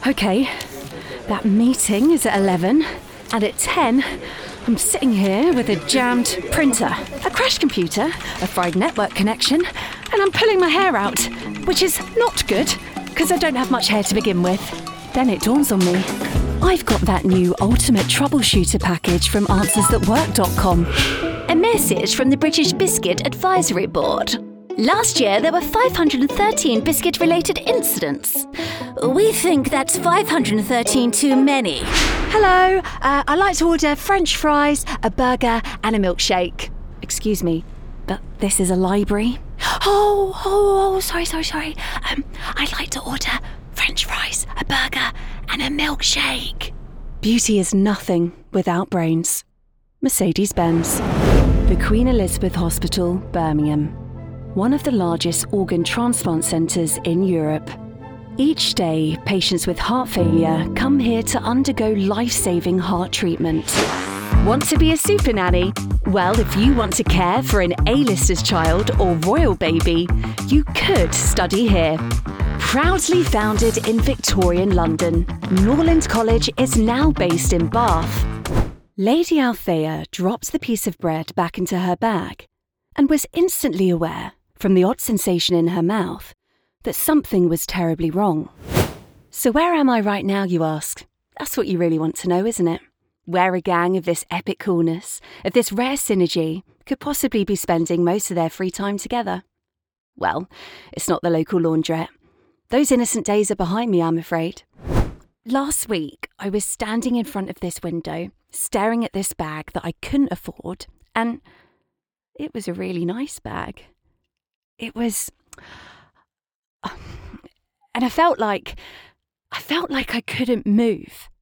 Okay, that meeting is at 11, and at 10, I'm sitting here with a jammed printer, a crashed computer, a fried network connection, and I'm pulling my hair out, which is not good, because I don't have much hair to begin with. Then it dawns on me. I've got that new Ultimate Troubleshooter package from AnswersThatWork.com. A message from the British Biscuit Advisory Board. Last year, there were 513 biscuit-related incidents. We think that's 513 too many. Hello, I'd like to order French fries, a burger, and a milkshake. Excuse me, but this is a library. Sorry. I'd like to order French fries, a burger, and a milkshake. Beauty is nothing without brains. Mercedes-Benz. The Queen Elizabeth Hospital, Birmingham. One of the largest organ transplant centres in Europe. Each day, patients with heart failure come here to undergo life-saving heart treatment. Want to be a super nanny? Well, if you want to care for an A-lister's child or royal baby, you could study here. Proudly founded in Victorian London, Norland College is now based in Bath. Lady Althea dropped the piece of bread back into her bag and was instantly aware, from the odd sensation in her mouth, that something was terribly wrong. So where am I right now, you ask? That's what you really want to know, isn't it? Where a gang of this epic coolness, of this rare synergy, could possibly be spending most of their free time together. Well, it's not the local laundrette. Those innocent days are behind me, I'm afraid. Last week, I was standing in front of this window, staring at this bag that I couldn't afford, and it was a really nice bag. It was... And I felt like I couldn't move.